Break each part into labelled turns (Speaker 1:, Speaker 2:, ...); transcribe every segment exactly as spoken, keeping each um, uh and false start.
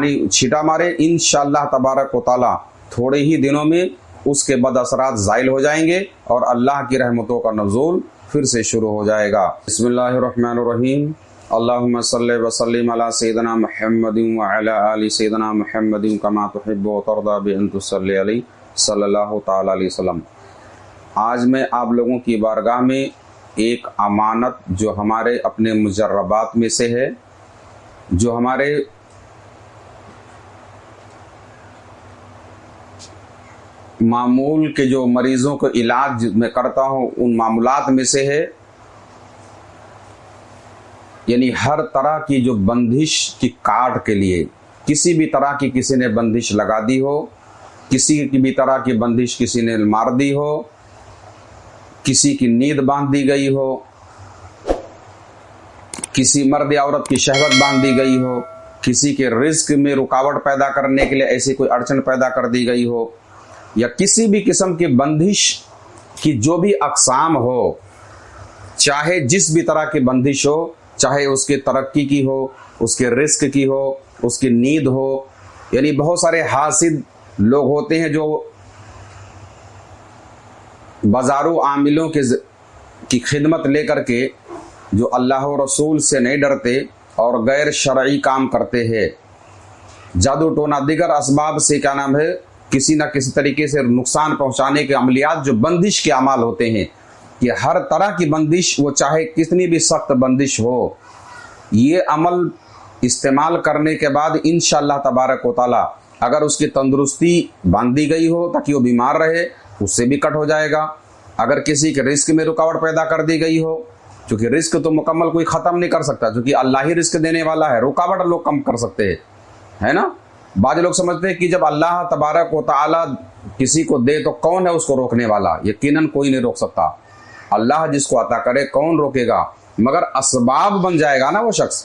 Speaker 1: پانی چھیٹا مارے، انشاءاللہ تبارک و تعالی تھوڑے ہی دنوں میں اس کے بد اثرات زائل ہو جائیں گے اور اللہ کی رحمتوں کا نزول پھر سے شروع ہو جائے گا۔ بسم اللہ الرحمن الرحیم، اللہم صلی وسلم علی سیدنا محمد وعلی آل سیدنا محمد کما تحب و ترضی بان تصلی علیہ صلی اللہ تعالی علیہ وسلم۔ آج میں آپ لوگوں کی بارگاہ میں ایک امانت جو ہمارے اپنے مجربات میں سے ہے، جو ہمارے معمول کے جو مریضوں کو علاج میں کرتا ہوں ان معمولات میں سے ہے، یعنی ہر طرح کی جو بندش کی کاٹ کے لیے کسی بھی طرح کی کسی نے بندش لگا دی ہو، کسی کی بھی طرح کی بندش کسی نے مار دی ہو، کسی کی نیند باندھ دی گئی ہو، کسی مرد عورت کی شہوت باندھ دی گئی ہو، کسی کے رزق میں رکاوٹ پیدا کرنے کے لیے ایسی کوئی اڑچن پیدا کر دی گئی ہو، یا کسی بھی قسم کی بندش کی جو بھی اقسام ہو، چاہے جس بھی طرح کی بندش ہو، چاہے اس کی ترقی کی ہو، اس کے رزق کی ہو، اس کی نیند ہو، یعنی بہت سارے حاسد لوگ ہوتے ہیں جو بازارو عاملوں کے کی خدمت لے کر کے جو اللہ و رسول سے نہیں ڈرتے اور غیر شرعی کام کرتے ہیں، جادو ٹونا دیگر اسباب سے کیا نام ہے کسی نہ کسی طریقے سے نقصان پہنچانے کے عملیات، جو بندش کے اعمال ہوتے ہیں، کہ ہر طرح کی بندش، وہ چاہے کتنی بھی سخت بندش ہو، یہ عمل استعمال کرنے کے بعد انشاءاللہ تبارک و تعالی اگر اس کی تندرستی باندھی گئی ہو تاکہ وہ بیمار رہے، اس سے بھی کٹ ہو جائے گا۔ اگر کسی کے رزق میں رکاوٹ پیدا کر دی گئی ہو، چونکہ رزق تو مکمل کوئی ختم نہیں کر سکتا، چونکہ اللہ ہی رزق دینے والا ہے، رکاوٹ لوگ کم کر سکتے ہیں، ہے نا۔ بعض لوگ سمجھتے ہیں کہ جب اللہ تبارک و تعالی کسی کو دے تو کون ہے اس کو روکنے والا؟ یقیناً کوئی نہیں روک سکتا۔ اللہ جس کو عطا کرے کون روکے گا؟ مگر اسباب بن جائے گا نا وہ شخص۔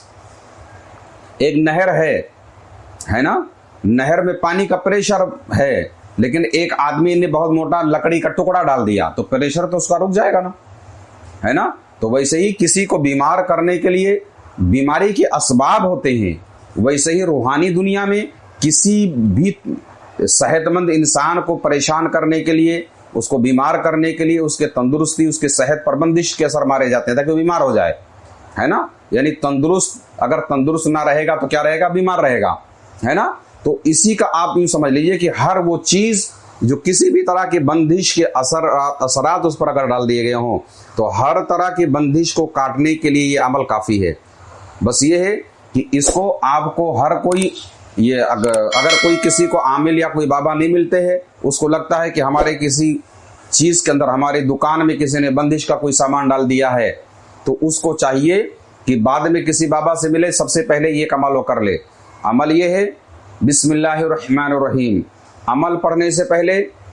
Speaker 1: ایک نہر ہے ہے نا، نہر میں پانی کا پریشر ہے، لیکن ایک آدمی نے بہت موٹا لکڑی کا ٹکڑا ڈال دیا تو پریشر تو اس کا رک جائے گا نا، ہے نا۔ تو ویسے ہی کسی کو بیمار کرنے کے لیے بیماری کے اسباب ہوتے ہیں، ویسے ہی روحانی دنیا میں کسی بھی صحت مند انسان کو پریشان کرنے کے لیے، اس کو بیمار کرنے کے لیے، اس کے تندرستی، اس کے صحت پر بندش کے اثر مارے جاتے ہیں تاکہ وہ بیمار ہو جائے، ہے نا۔ یعنی تندرست اگر تندرست نہ رہے گا تو کیا رہے گا؟ بیمار رہے گا، ہے نا۔ تو اسی کا آپ یوں سمجھ لیجئے کہ ہر وہ چیز جو کسی بھی طرح کی بندش کے اثرات اثرات اس پر اگر ڈال دیے گئے ہوں تو ہر طرح کی بندش کو کاٹنے کے لیے یہ عمل کافی ہے۔ بس یہ ہے کہ اس کو آپ کو ہر کوئی، یہ اگر, اگر کوئی کسی کو عامل یا کوئی بابا نہیں ملتے ہیں، اس کو لگتا ہے کہ ہمارے کسی چیز کے اندر، ہماری دکان میں کسی نے بندش کا کوئی سامان ڈال دیا ہے، تو اس کو چاہیے کہ بعد میں کسی بابا سے ملے، سب سے پہلے یہ عمل وہ کر لے۔ عمل یہ ہے بسم اللہ الرحمن الرحیم، عمل پڑھنے سے پہلے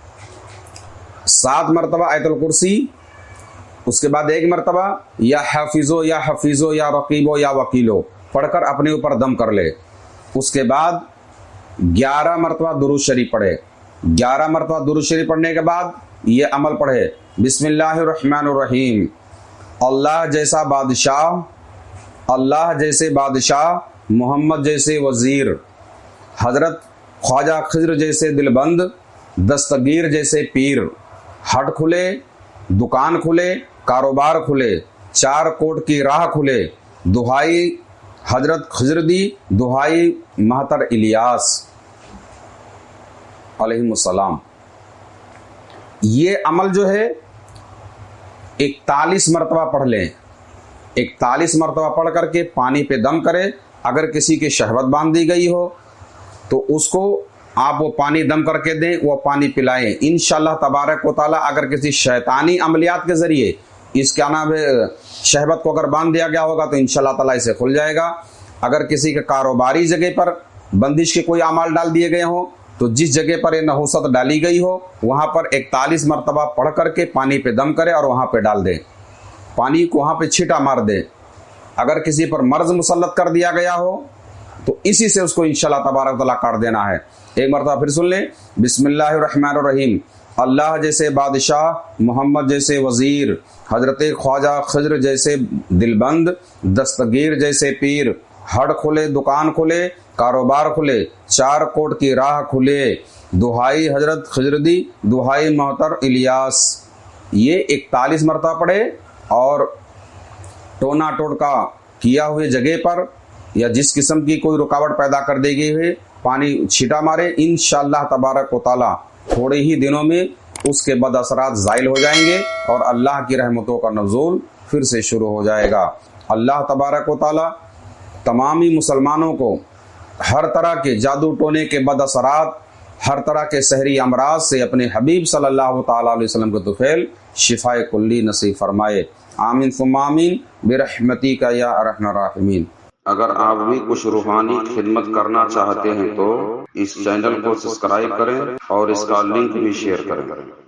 Speaker 1: سات مرتبہ آیت الکرسی، اس کے بعد ایک مرتبہ یا حافظو یا حفیظو یا رقیبو یا وکیلو پڑھ کر اپنے اوپر دم کر لے۔ اس کے بعد گیارہ مرتبہ درود شریف پڑھے۔ گیارہ مرتبہ درود شریف پڑھنے کے بعد یہ عمل پڑھے، بسم اللہ الرحمن الرحیم، اللہ جیسا بادشاہ، اللہ جیسے بادشاہ، محمد جیسے وزیر، حضرت خواجہ خضر جیسے دلبند، دستگیر جیسے پیر، ہٹ کھلے، دکان کھلے، کاروبار کھلے، چار کوٹ کی راہ کھلے، دہائی حضرت خضر دی، دہائی مہتر الیاس علیہ السلام۔ یہ عمل جو ہے اکتالیس مرتبہ پڑھ لیں، اکتالیس مرتبہ پڑھ کر کے پانی پہ دم کرے۔ اگر کسی کی شہوت باندھ دی گئی ہو تو اس کو آپ وہ پانی دم کر کے دیں، وہ پانی پلائیں۔ انشاءاللہ تبارک و تعالیٰ اگر کسی شیطانی عملیات کے ذریعے اس کیا نام ہے شہوت کو اگر باندھ دیا گیا ہوگا تو انشاءاللہ تعالیٰ اسے کھل جائے گا۔ اگر کسی کے کاروباری جگہ پر بندش کے کوئی اعمال ڈال دیے گئے ہوں تو جس جگہ پر یہ نحوست ڈالی گئی ہو وہاں پر اکتالیس مرتبہ پڑھ کر کے پانی پہ دم کرے اور وہاں پہ ڈال دیں، پانی کو وہاں پہ چھٹا مار دے۔ اگر کسی پر مرض مسلط کر دیا گیا ہو تو اسی سے اس کو انشاءاللہ تبارک تعالیٰ کاٹ دینا ہے۔ ایک مرتبہ پھر سن لیں، بسم اللہ الرحمن الرحیم، اللہ جیسے بادشاہ، محمد جیسے وزیر، حضرت خواجہ خضر جیسے دلبند، دستگیر جیسے پیر، ہڑ کھلے، دکان کھلے، کاروبار کھلے، چار کوٹ کی راہ کھلے، دہائی حضرت خضردی، دہائی محتر الیاس، یہ اکتالیس مرتبہ پڑھے اور ٹونا ٹوٹکا کیا ہوئے جگہ پر یا جس قسم کی کوئی رکاوٹ پیدا کر دی گئی ہے پانی چھٹا مارے، انشاءاللہ تبارک و تعالی تھوڑے ہی دنوں میں اس کے بد اثرات زائل ہو جائیں گے اور اللہ کی رحمتوں کا نزول پھر سے شروع ہو جائے گا۔ اللہ تبارک و تعالی تمامی مسلمانوں کو ہر طرح کے جادو ٹونے کے بد اثرات، ہر طرح کے سحری امراض سے اپنے حبیب صلی اللہ تعالیٰ علیہ وسلم کے طفیل شفاء کلی نصیب فرمائے، آمین ثم آمین برحمتک یا ارحم الراحمین۔ اگر آپ بھی کچھ روحانی خدمت کرنا چاہتے ہیں تو اس چینل کو سبسکرائب کریں اور اس کا لنک بھی شیئر کریں۔